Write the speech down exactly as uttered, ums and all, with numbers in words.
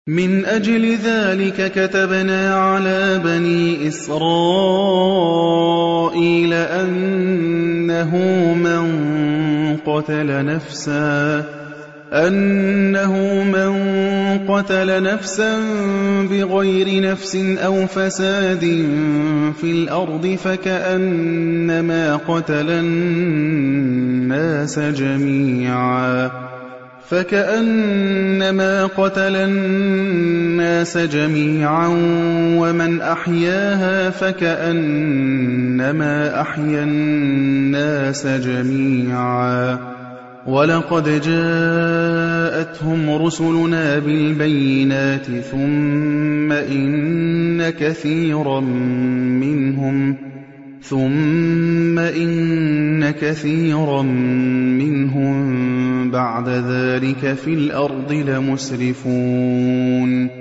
مِنْ أَجْلِ ذَلِكَ كَتَبْنَا عَلَىٰ بَنِي إِسْرَائِيلَ أَنَّهُ مَن قَتَلَ نَفْسًا أَنَّهُ مَن قَتَلَ نَفْسًا بِغَيْرِ نَفْسٍ أَوْ فَسَادٍ فِي الْأَرْضِ فَكَأَنَّمَا قَتَلَ النَّاسَ جَمِيعًا فَكَأَنَّمَا قَتَلَ النَّاسَ جَمِيعًا وَمَنْ أَحْيَاهَا فَكَأَنَّمَا أَحْيَا النَّاسَ جَمِيعًا ۚ وَلَقَدْ جَاءَتْهُمْ رُسُلُنَا بِالْبَيِّنَاتِ ثُمَّ إِنَّ كَثِيرًا مِّنْهُمْ ثُمَّ إِنَّ كَثِيرًا مِّنْهُم بَعْدَ ذَلِكَ فِي الْأَرْضِ لَمُسْرِفُونَ